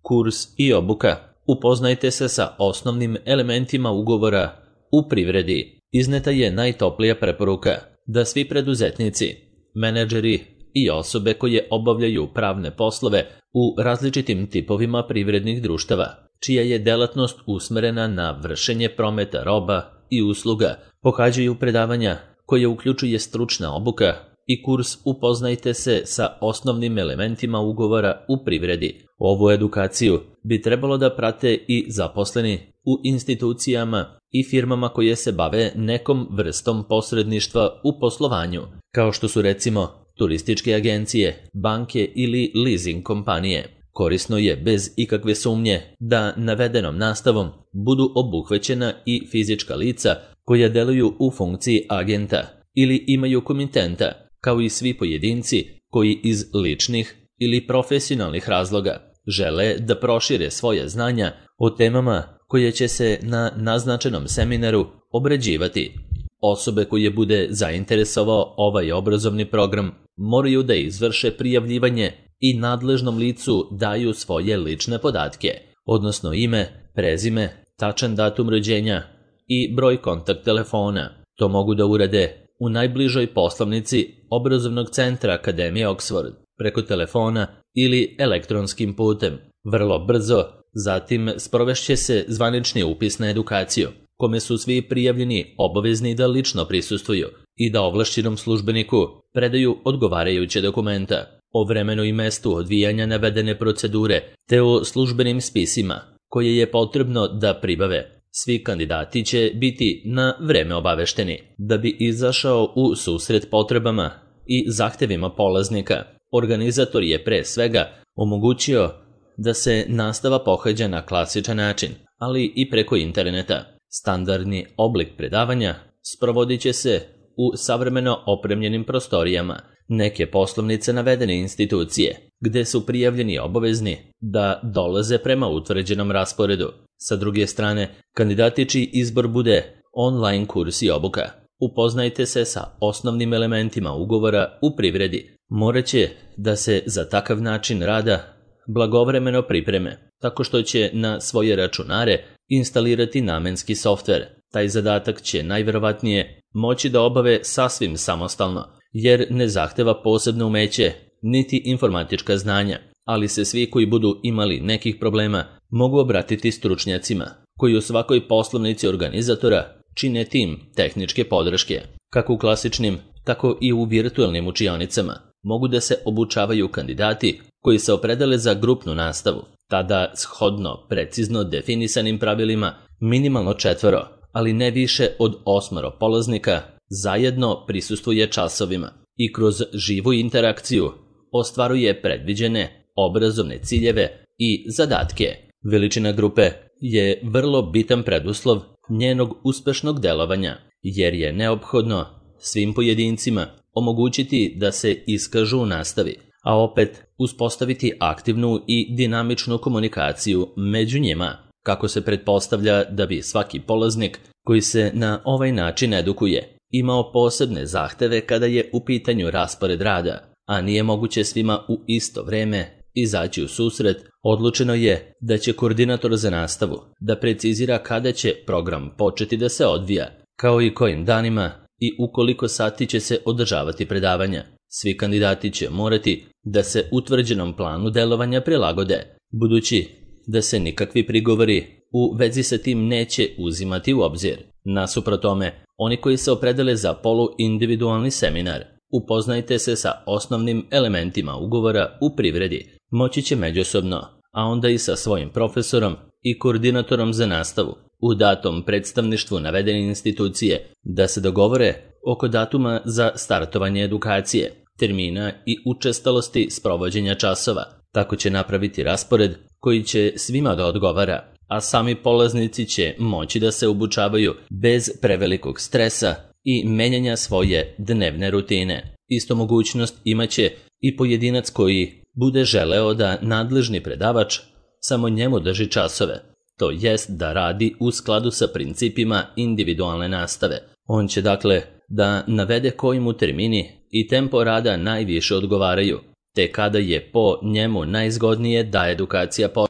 Kurs i obuka. Upoznajte se sa osnovnim elementima ugovora u privredi. Izneta je najtoplija preporuka da svi preduzetnici, menadžeri i osobe koje obavljaju pravne poslove u različitim tipovima privrednih društava, čija je delatnost usmerena na vršenje prometa roba i usluga, pohađaju predavanja koje uključuje stručna obuka i kurs Upoznajte se sa osnovnim elementima ugovora u privredi. Ovu edukaciju bi trebalo da prate i zaposleni u institucijama i firmama koje se bave nekom vrstom posredništva u poslovanju, kao što su recimo turističke agencije, banke ili leasing kompanije. Korisno je bez ikakve sumnje da navedenom nastavom budu obuhvaćena i fizička lica koja deluju u funkciji agenta ili imaju komitenta, kao i svi pojedinci koji iz ličnih ili profesionalnih razloga žele da prošire svoje znanja o temama koje će se na naznačenom seminaru obrađivati. Osobe koje bude zainteresovao ovaj obrazovni program moraju da izvrše prijavljivanje i nadležnom licu daju svoje lične podatke, odnosno ime, prezime, tačan datum rođenja i broj kontakt telefona. To mogu da urade u najbližoj poslovnici obrazovnog centra Akademije Oxford, preko telefona ili elektronskim putem. Vrlo brzo, zatim sprovešće se zvanični upis na edukaciju, kome su svi prijavljeni obavezni da lično prisustvuju i da ovlašćenom službeniku predaju odgovarajuće dokumenta o vremenu i mestu odvijanja navedene procedure te o službenim spisima koje je potrebno da pribave. Svi kandidati će biti na vreme obavešteni. Da bi izašao u susret potrebama i zahtevima polaznika, organizator je pre svega omogućio da se nastava pohađa na klasičan način, ali i preko interneta. Standardni oblik predavanja sprovodit će se u savremeno opremljenim prostorijama neke poslovnice navedene institucije, gde su prijavljeni obavezni da dolaze prema utvrđenom rasporedu. Sa druge strane, kandidati čiji izbor bude online kurs i obuka. Upoznajte se sa osnovnim elementima ugovora u privredi. Moraće da se za takav način rada blagovremeno pripreme, tako što će na svoje računare instalirati namenski softver. Taj zadatak će najverovatnije moći da obave sasvim samostalno, jer ne zahteva posebno umeće niti informatička znanja, ali se svi koji budu imali nekih problema mogu obratiti stručnjacima, koji u svakoj poslovnici organizatora čine tim tehničke podrške. Kako u klasičnim, tako i u virtualnim učionicama mogu da se obučavaju kandidati koji se opredele za grupnu nastavu. Tada, shodno precizno definisanim pravilima, minimalno 4, ali ne više od 8 polaznika zajedno prisustvuje časovima i kroz živu interakciju ostvaruje predviđene obrazovne ciljeve i zadatke. Veličina grupe je vrlo bitan preduslov njenog uspešnog delovanja, jer je neophodno svim pojedincima omogućiti da se iskažu u nastavi, a opet uspostaviti aktivnu i dinamičnu komunikaciju među njima, kako se pretpostavlja da bi svaki polaznik koji se na ovaj način edukuje imao posebne zahteve kada je u pitanju raspored rada, a nije moguće svima u isto vreme izaći u susret. Odlučeno je da će koordinator za nastavu da precizira kada će program početi da se odvija, kao i kojim danima i u koliko sati će se održavati predavanja. Svi kandidati će morati da se utvrđenom planu delovanja prilagode, budući da se nikakvi prigovori u vezi sa tim neće uzimati u obzir. Nasuprot tome, oni koji se opredele za poluindividualni seminar, upoznajte se sa osnovnim elementima ugovora u privredi, moći će međusobno, a onda i sa svojim profesorom i koordinatorom za nastavu u datom predstavništvu navedene institucije da se dogovore oko datuma za startovanje edukacije, termina i učestalosti sprovođenja časova. Tako će napraviti raspored koji će svima da odgovara, a sami polaznici će moći da se obučavaju bez prevelikog stresa i menjanja svoje dnevne rutine. Isto mogućnost imaće i pojedinac koji bude želeo da nadležni predavač samo njemu drži časove, to jest da radi u skladu sa principima individualne nastave. On će dakle da navede koji mu termini i tempo rada najviše odgovaraju, te kada je po njemu najzgodnije da edukacija počne.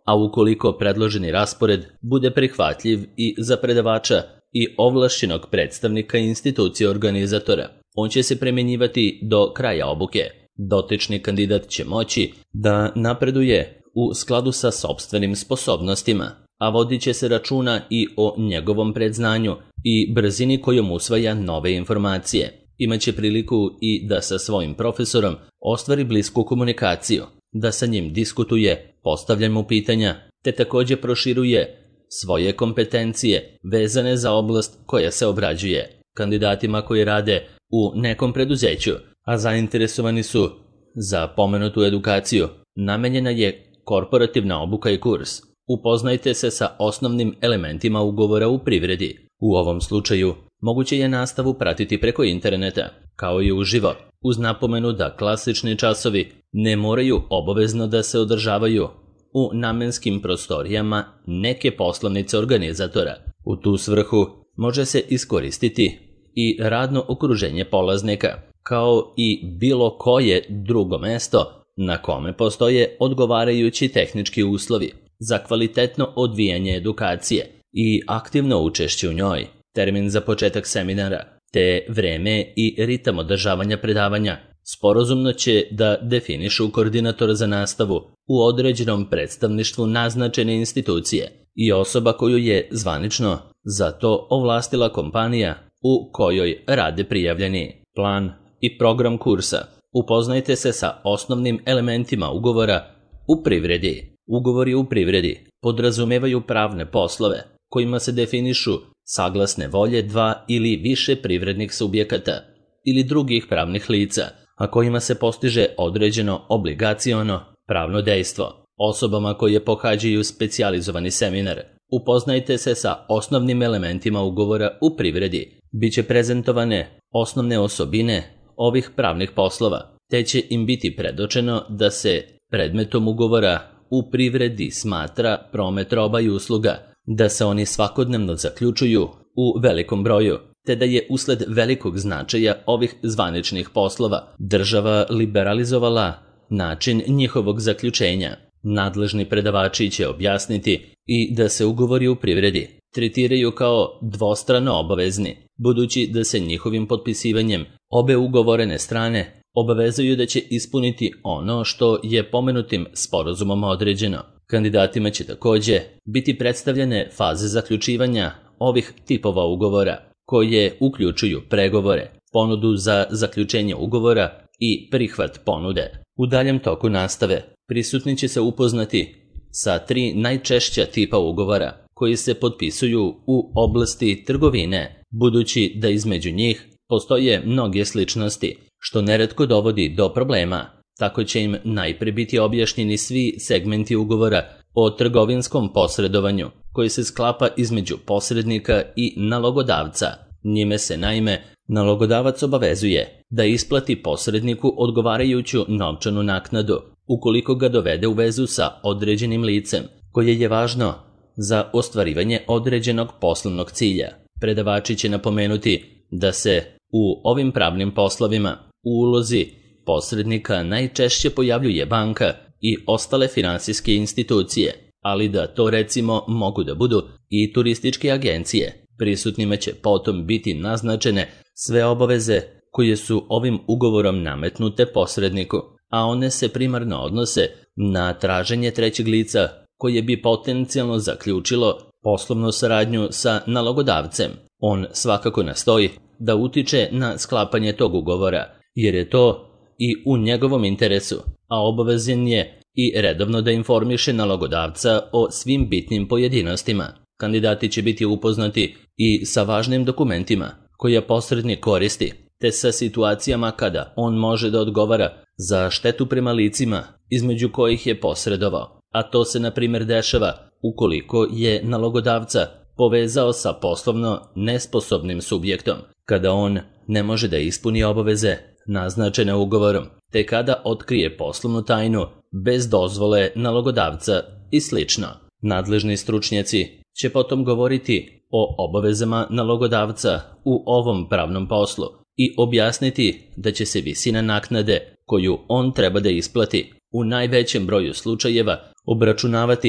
a ukoliko predloženi raspored bude prihvatljiv i za predavača i ovlašćenog predstavnika institucije organizatora, on će se primjenjivati do kraja obuke. Dotični kandidat će moći da napreduje u skladu sa sopstvenim sposobnostima, a vodit će se računa i o njegovom predznanju i brzini kojom usvaja nove informacije. Imaće priliku i da sa svojim profesorom ostvari blisku komunikaciju, da sa njim diskutuje, postavlja mu pitanja, te također proširuje svoje kompetencije vezane za oblast koja se obrađuje. Kandidatima koji rade u nekom preduzeću, a zainteresovani su za pomenutu edukaciju, namenjena je korporativna obuka i kurs. Upoznajte se sa osnovnim elementima ugovora u privredi. U ovom slučaju moguće je nastavu pratiti preko interneta, kao i uživo, uz napomenu da klasični časovi ne moraju obavezno da se održavaju u namenskim prostorijama neke poslovnice organizatora. U tu svrhu može se iskoristiti i radno okruženje polaznika, kao i bilo koje drugo mesto na kome postoje odgovarajući tehnički uslovi za kvalitetno odvijanje edukacije i aktivno učešće u njoj. Termin za početak seminara, te vreme i ritam održavanja predavanja sporazumno će da definišu koordinator za nastavu u određenom predstavništvu naznačene institucije i osoba koju je zvanično za to ovlastila kompanija u kojoj rade prijavljeni. Plan i program kursa. Upoznajte se sa osnovnim elementima ugovora u privredi. Ugovori u privredi podrazumevaju pravne poslove kojima se definišu saglasne volje dva ili više privrednih subjekata ili drugih pravnih lica, a kojima se postiže određeno obligaciono pravno dejstvo. Osobama koje pohađaju specijalizovani seminar, upoznajte se sa osnovnim elementima ugovora u privredi. Biće prezentovane osnovne osobine ovih pravnih poslova, te će im biti predočeno da se predmetom ugovora u privredi smatra promet roba i usluga, da se oni svakodnevno zaključuju u velikom broju, te da je usled velikog značaja ovih zvaničnih poslova država liberalizovala način njihovog zaključenja. Nadležni predavači će objasniti i da se ugovori u privredi tretiraju kao dvostrano obavezni, budući da se njihovim potpisivanjem obe ugovorene strane obavezuju da će ispuniti ono što je pomenutim sporazumom određeno. Kandidatima će također biti predstavljene faze zaključivanja ovih tipova ugovora, koje uključuju pregovore, ponudu za zaključenje ugovora i prihvat ponude. U daljem toku nastave prisutni će se upoznati sa 3 najčešća tipa ugovora koji se potpisuju u oblasti trgovine, budući da između njih postoje mnoge sličnosti, što neretko dovodi do problema. Tako će im najprije biti objašnjeni svi segmenti ugovora o trgovinskom posredovanju koji se sklapa između posrednika i nalogodavca. Njime se naime nalogodavac obavezuje da isplati posredniku odgovarajuću novčanu naknadu ukoliko ga dovede u vezu sa određenim licem koje je važno za ostvarivanje određenog poslovnog cilja. Predavači će napomenuti da se u ovim pravnim poslovima u ulozi posrednika najčešće pojavljuje banka i ostale finansijske institucije, ali da to recimo mogu da budu i turističke agencije. Prisutnima će potom biti naznačene sve obaveze koje su ovim ugovorom nametnute posredniku, a one se primarno odnose na traženje trećeg lica koje bi potencijalno zaključilo poslovnu saradnju sa nalogodavcem. On svakako nastoji da utiče na sklapanje tog ugovora, jer je to i u njegovom interesu, a obavezan je i redovno da informiše nalogodavca o svim bitnim pojedinostima. Kandidati će biti upoznati i sa važnim dokumentima koje posrednik koristi, te sa situacijama kada on može da odgovara za štetu prema licima između kojih je posredovao, a to se na primjer dešava ukoliko je nalogodavca povezao sa poslovno nesposobnim subjektom, kada on ne može da ispuni obaveze naznačene ugovorom, te kada otkrije poslovnu tajnu bez dozvole nalogodavca i sl. Nadležni stručnjaci će potom govoriti o obavezama nalogodavca u ovom pravnom poslu i objasniti da će se visina naknade koju on treba da isplati u najvećem broju slučajeva obračunavati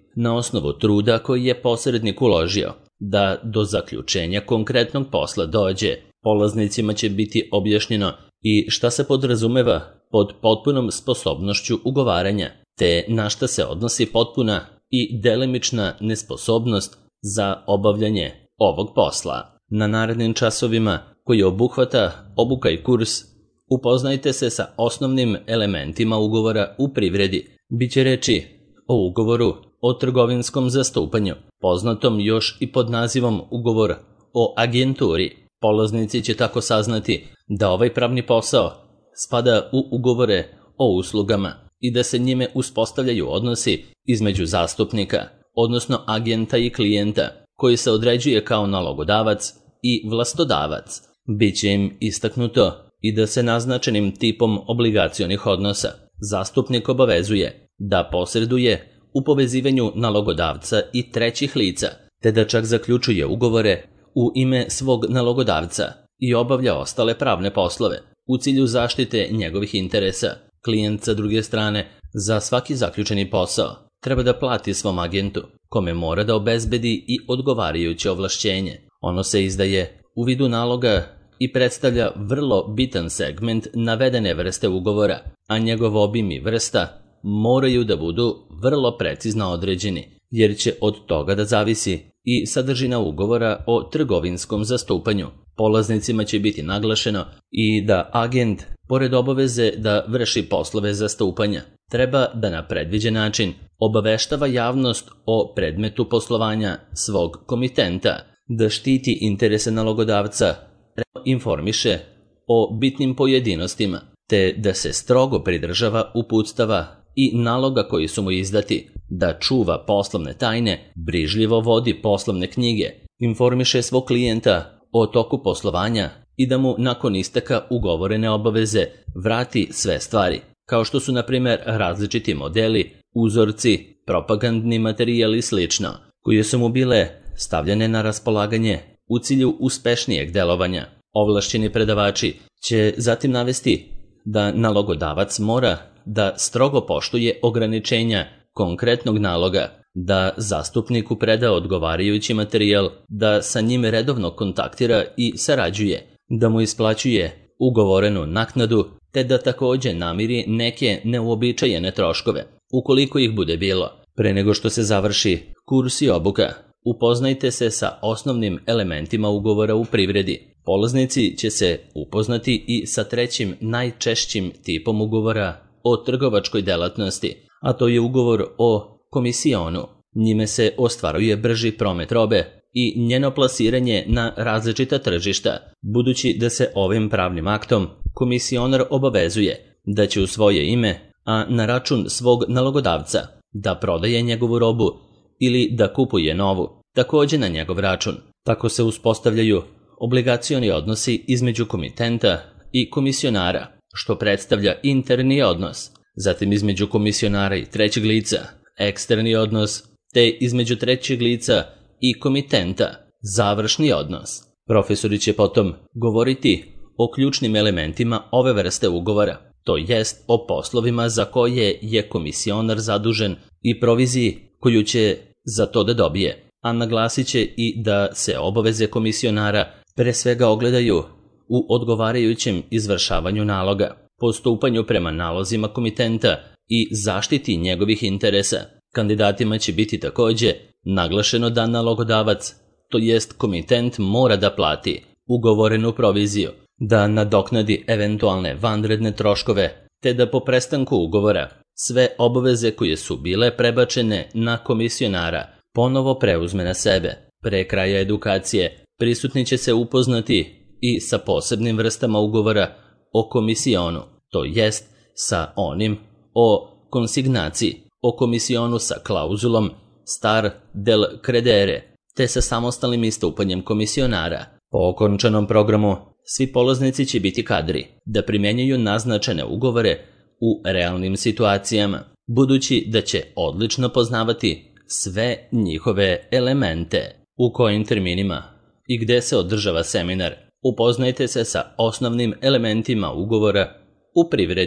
na osnovu truda koji je posrednik uložio. Da do zaključenja konkretnog posla dođe, polaznicima će biti objašnjeno i šta se podrazumeva pod potpunom sposobnošću ugovaranja, te na šta se odnosi potpuna i delimična nesposobnost za obavljanje ovog posla. Na narednim časovima, koji obuhvata obuka i kurs, upoznajte se sa osnovnim elementima ugovora u privredi. Biće reči o ugovoru o trgovinskom zastupanju, poznatom još i pod nazivom ugovor o agenturi. Polaznici će tako saznati da ovaj pravni posao spada u ugovore o uslugama i da se njime uspostavljaju odnosi između zastupnika, odnosno agenta i klijenta, koji se određuje kao nalogodavac i vlastodavac. Biće im istaknuto i da se naznačenim tipom obligacionih odnosa zastupnik obavezuje da posreduje u povezivanju nalogodavca i trećih lica, te da čak zaključuje ugovore u ime svog nalogodavca i obavlja ostale pravne poslove u cilju zaštite njegovih interesa. Klijent, sa druge strane, za svaki zaključeni posao treba da plati svom agentu, kome mora da obezbedi i odgovarajuće ovlašćenje. Ono se izdaje u vidu naloga i predstavlja vrlo bitan segment navedene vrste ugovora, a njegov obim i vrsta moraju da budu vrlo precizno određeni, jer će od toga da zavisi i sadržina ugovora o trgovinskom zastupanju. Polaznicima će biti naglašeno i da agent, pored obaveze da vrši poslove zastupanja, treba da na predviđen način obaveštava javnost o predmetu poslovanja svog komitenta, da štiti interese nalogodavca, informiše o bitnim pojedinostima, te da se strogo pridržava uputstava i naloga koji su mu izdati, da čuva poslovne tajne, brižljivo vodi poslovne knjige, informiše svog klijenta o toku poslovanja i da mu nakon isteka ugovorene obaveze vrati sve stvari, kao što su na primjer različiti modeli, uzorci, propagandni materijal i slično, koje su mu bile stavljene na raspolaganje u cilju uspešnijeg delovanja. Ovlašćeni predavači će zatim navesti da nalogodavac mora da strogo poštuje ograničenja konkretnog naloga, da zastupniku preda odgovarajući materijal, da sa njim redovno kontaktira i sarađuje, da mu isplaćuje ugovorenu naknadu, te da takođe namiri neke neuobičajene troškove, ukoliko ih bude bilo. Pre nego što se završi kurs i obuka, upoznajte se sa osnovnim elementima ugovora u privredi. Polaznici će se upoznati i sa trećim najčešćim tipom ugovora o trgovačkoj delatnosti, a to je ugovor o komisionu. Njime se ostvaruje brži promet robe i njeno plasiranje na različita tržišta, budući da se ovim pravnim aktom komisionar obavezuje da će u svoje ime, a na račun svog nalogodavca, da prodaje njegovu robu ili da kupuje novu, takođe na njegov račun. Tako se uspostavljaju obligacioni odnosi između komitenta i komisionara, što predstavlja interni odnos, zatim između komisionara i trećeg lica, eksterni odnos, te između trećeg lica i komitenta, završni odnos. Profesori će potom govoriti o ključnim elementima ove vrste ugovora, to jest o poslovima za koje je komisionar zadužen i proviziji koju će za to da dobije, a naglasit će i da se obaveze komisionara pre svega ogledaju u odgovarajućem izvršavanju naloga, postupanju prema nalozima komitenta i zaštiti njegovih interesa. Kandidatima će biti takođe naglašeno da nalogodavac, to jest komitent, mora da plati ugovorenu proviziju, da nadoknadi eventualne vanredne troškove, te da po prestanku ugovora sve obaveze koje su bile prebačene na komisionara ponovo preuzme na sebe. Pre kraja edukacije prisutni će se upoznati i sa posebnim vrstama ugovora o komisionu, to jest sa onim o konsignaciji, o komisionu sa klauzulom star del credere, te sa samostalnim istupanjem komisionara. Po okončanom programu, svi polaznici će biti kadri da primjenjuju naznačene ugovore u realnim situacijama, budući da će odlično poznavati sve njihove elemente. U kojim terminima i gde se održava seminar, upoznajte se sa osnovnim elementima ugovora u privredi.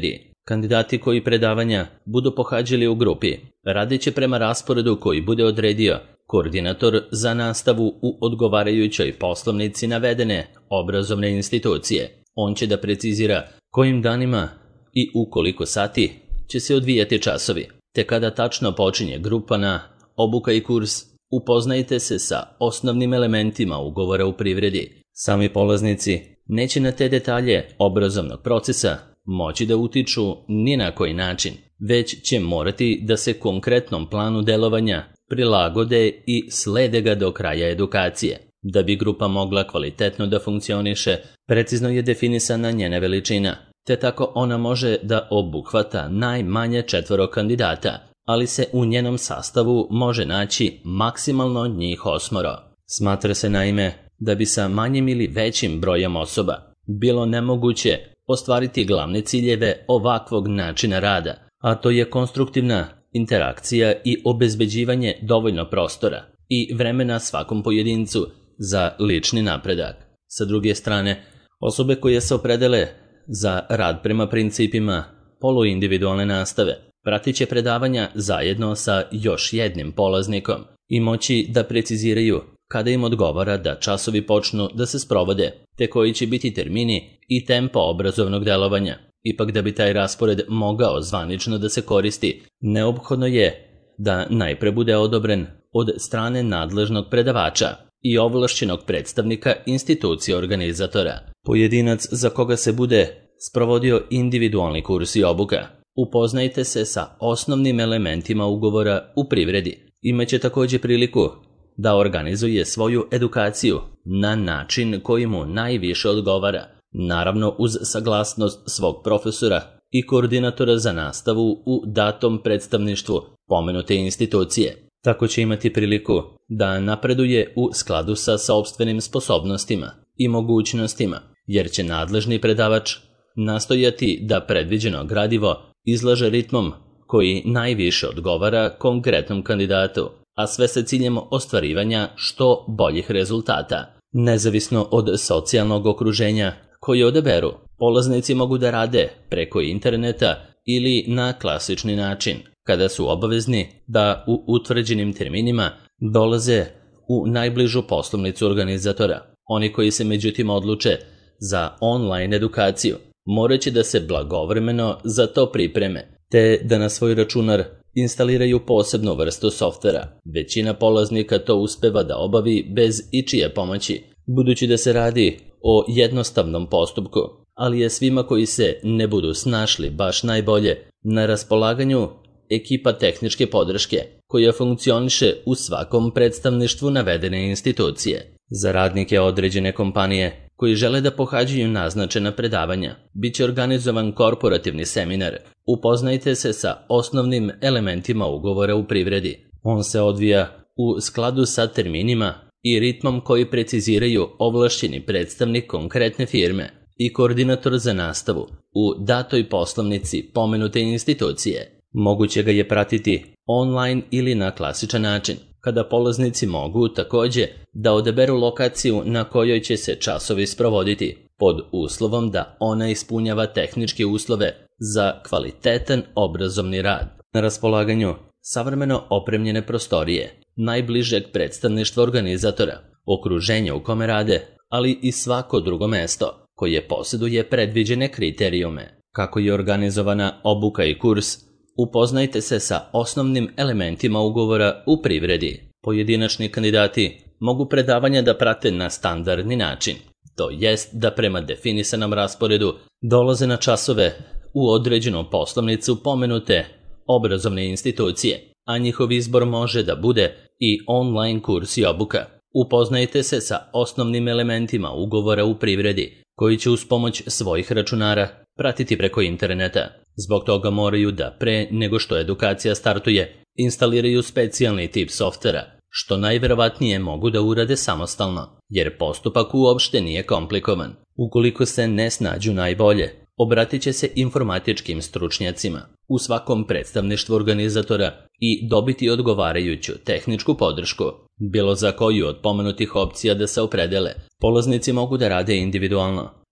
Kandidati koji predavanja budu pohađali u grupi radit će prema rasporedu koji bude odredio koordinator za nastavu u odgovarajućoj poslovnici navedene obrazovne institucije. On će da precizira kojim danima i u koliko sati će se odvijati časovi, te kada tačno počinje grupana obuka i kurs. Upoznajte se sa osnovnim elementima ugovora u privredi. Sami polaznici neće na te detalje obrazovnog procesa moći da utiču ni na koji način, već će morati da se konkretnom planu delovanja prilagode i slede ga do kraja edukacije. Da bi grupa mogla kvalitetno da funkcioniše, precizno je definisana njena veličina, te tako ona može da obuhvata najmanje 4 kandidata, ali se u njenom sastavu može naći maksimalno njih 8. Smatra se naime da bi sa manjim ili većim brojem osoba bilo nemoguće ostvariti glavne ciljeve ovakvog načina rada, a to je konstruktivna interakcija i obezbeđivanje dovoljno prostora i vremena svakom pojedincu za lični napredak. Sa druge strane, osobe koje se opredele za rad prema principima poluindividualne nastave pratit će predavanja zajedno sa još jednim polaznikom i moći da preciziraju kada im odgovara da časovi počnu da se sprovode, te koji će biti termini i tempo obrazovnog delovanja. Ipak da bi taj raspored mogao zvanično da se koristi, neophodno je da najpre bude odobren od strane nadležnog predavača i ovlašćenog predstavnika institucije organizatora. Pojedinac za koga se bude sprovodio individualni kurs i obuka. Upoznajte se sa osnovnim elementima ugovora u privredi. Imaće također priliku da organizuje svoju edukaciju na način koji mu najviše odgovara, naravno uz saglasnost svog profesora i koordinatora za nastavu u datom predstavništvu pomenute institucije. Tako će imati priliku da napreduje u skladu sa sopstvenim sposobnostima i mogućnostima, jer će nadležni predavač nastojati da predviđeno gradivo izlaže ritmom koji najviše odgovara konkretnom kandidatu, a sve sa ciljem ostvarivanja što boljih rezultata. Nezavisno od socijalnog okruženja koje odaberu, polaznici mogu da rade preko interneta ili na klasični način, kada su obavezni da u utvrđenim terminima dolaze u najbližu poslovnicu organizatora. Oni koji se međutim odluče za online edukaciju morat će da se blagovremeno za to pripreme, te da na svoj računar instaliraju posebnu vrstu softvera. Većina polaznika to uspeva da obavi bez ičije pomoći, budući da se radi o jednostavnom postupku, ali je svima koji se ne budu snašli baš najbolje na raspolaganju ekipa tehničke podrške koja funkcioniše u svakom predstavništvu navedene institucije. Za radnike određene kompanije koji žele da pohađaju naznačena predavanja, bit će organizovan korporativni seminar. Upoznajte se sa osnovnim elementima ugovora u privredi. On se odvija u skladu sa terminima i ritmom koji preciziraju ovlašćeni predstavnik konkretne firme i koordinator za nastavu u datoj poslovnici pomenute institucije. Moguće ga je pratiti online ili na klasičan način, kada polaznici mogu također da odaberu lokaciju na kojoj će se časovi sprovoditi, pod uslovom da ona ispunjava tehničke uslove za kvalitetan obrazovni rad. Na raspolaganju savremeno opremljene prostorije, najbližeg predstavništva organizatora, okruženja u kome rade, ali i svako drugo mesto koje posjeduje predviđene kriterijume. Kako je organizovana obuka i kurs, upoznajte se sa osnovnim elementima ugovora u privredi. Pojedinačni kandidati mogu predavanja da prate na standardni način, to jest da prema definisanom rasporedu dolaze na časove u određenu poslovnicu pomenute obrazovne institucije, a njihov izbor može da bude i online kurs i obuka. Upoznajte se sa osnovnim elementima ugovora u privredi, koji će uz pomoć svojih računara pratiti preko interneta. Zbog toga moraju da pre nego što edukacija startuje, instaliraju specijalni tip softvera, što najverovatnije mogu da urade samostalno, jer postupak uopšte nije komplikovan. Ukoliko se ne snađu najbolje, obratit će se informatičkim stručnjacima u svakom predstavništvu organizatora i dobiti odgovarajuću tehničku podršku. Bilo za koju od pomenutih opcija da se opredele, polaznici mogu da rade individualno,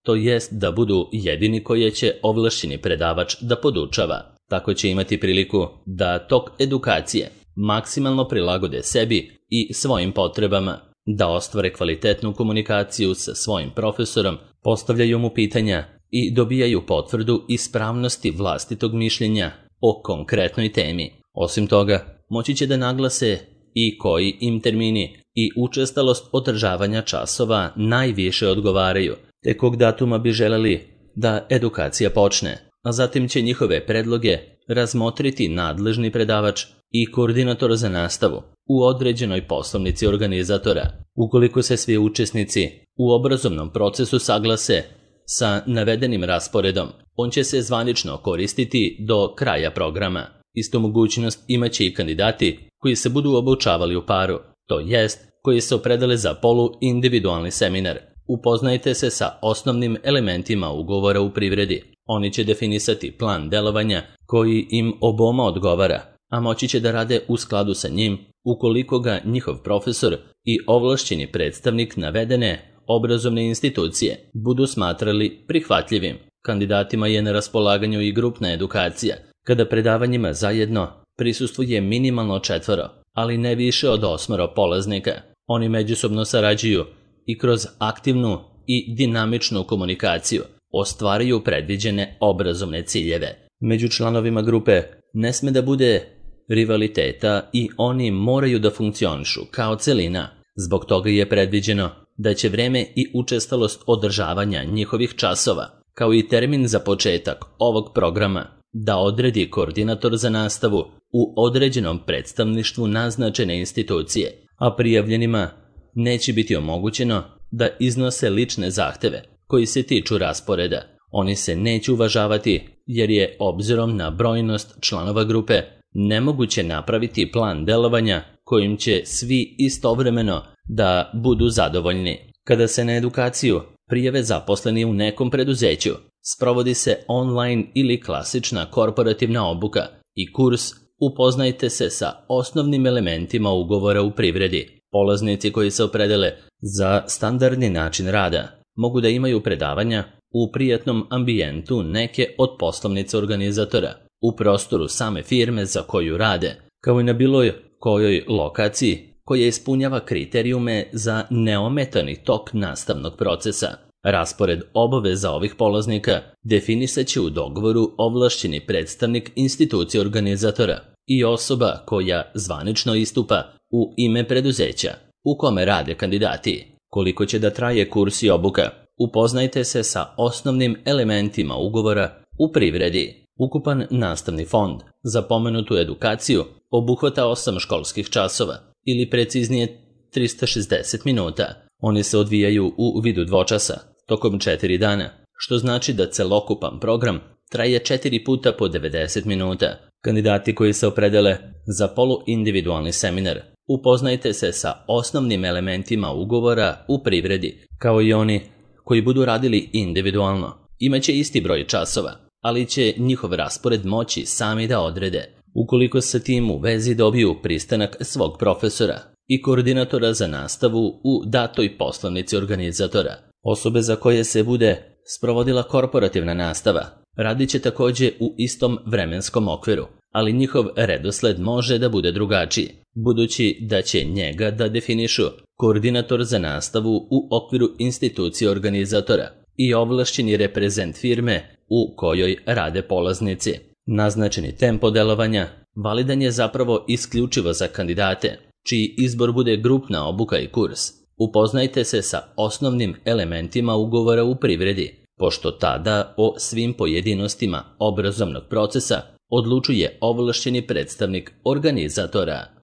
to jest da budu jedini koje će ovlašćeni predavač da podučava. Tako će imati priliku da tok edukacije maksimalno prilagode sebi i svojim potrebama, da ostvare kvalitetnu komunikaciju sa svojim profesorom, postavljaju mu pitanja i dobijaju potvrdu ispravnosti vlastitog mišljenja o konkretnoj temi. Osim toga, moći će da naglase i koji im termini i učestalost održavanja časova najviše odgovaraju, te kog datuma bi želeli da edukacija počne, a zatim će njihove predloge razmotriti nadležni predavač i koordinator za nastavu u određenoj poslovnici organizatora. Ukoliko se svi učesnici u obrazovnom procesu saglase sa navedenim rasporedom, on će se zvanično koristiti do kraja programa. Istu mogućnost imaće i kandidati koji se budu obučavali u paru, to jest koji se opredele za polu-individualni seminar. Upoznajte se sa osnovnim elementima ugovora u privredi. Oni će definisati plan delovanja koji im oboma odgovara, a moći će da rade u skladu sa njim ukoliko ga njihov profesor i ovlašćeni predstavnik navedene obrazovne institucije budu smatrali prihvatljivim. Kandidatima je na raspolaganju i grupna edukacija, kada predavanjima zajedno prisustvuje minimalno 4, ali ne više od 8 polaznika. Oni međusobno sarađuju i kroz aktivnu i dinamičnu komunikaciju ostvaruju predviđene obrazovne ciljeve. Među članovima grupe ne sme da bude rivaliteta i oni moraju da funkcionišu kao celina. Zbog toga je predviđeno da će vreme i učestalost održavanja njihovih časova, kao i termin za početak ovog programa, da odredi koordinator za nastavu u određenom predstavništvu naznačene institucije, a prijavljenima neće biti omogućeno da iznose lične zahteve koji se tiču rasporeda. Oni se neće uvažavati jer je, obzirom na brojnost članova grupe, nemoguće napraviti plan delovanja kojim će svi istovremeno da budu zadovoljni. Kada se na edukaciju prijave zaposleni u nekom preduzeću, sprovodi se online ili klasična korporativna obuka i kurs Upoznajte se sa osnovnim elementima ugovora u privredi. Polaznici koji se opredele za standardni način rada mogu da imaju predavanja u prijatnom ambijentu neke od poslovnica organizatora, u prostoru same firme za koju rade, kao i na bilo kojoj lokaciji koja ispunjava kriterijume za neometani tok nastavnog procesa. Raspored obaveza ovih polaznika definisat će u dogovoru ovlašćeni predstavnik institucije organizatora i osoba koja zvanično istupa u ime preduzeća u kome rade kandidati. Koliko će da traje kurs i obuka? Upoznajte se sa osnovnim elementima ugovora u privredi. Ukupan nastavni fond za pomenutu edukaciju obuhvata 8 školskih časova, ili preciznije 360 minuta. Oni se odvijaju u vidu dvočasa, tokom 4 dana, što znači da celokupan program traje 4 puta po 90 minuta. Kandidati koji se opredele za poluindividualni seminar, upoznajte se sa osnovnim elementima ugovora u privredi, kao i oni koji budu radili individualno. Imaće isti broj časova, ali će njihov raspored moći sami da odrede, ukoliko sa tim u vezi dobiju pristanak svog profesora i koordinatora za nastavu u datoj poslovnici organizatora. Osobe za koje se bude sprovodila korporativna nastava radit će takođe u istom vremenskom okviru, ali njihov redosled može da bude drugačiji, budući da će njega da definišu koordinator za nastavu u okviru institucije organizatora i ovlašćeni reprezent firme u kojoj rade polaznici. Naznačeni tempo delovanja validan je zapravo isključivo za kandidate, čiji izbor bude grupna obuka i kurs. Upoznajte se sa osnovnim elementima ugovora u privredi, pošto tada o svim pojedinostima obrazovnog procesa odlučuje ovlašćeni predstavnik organizatora.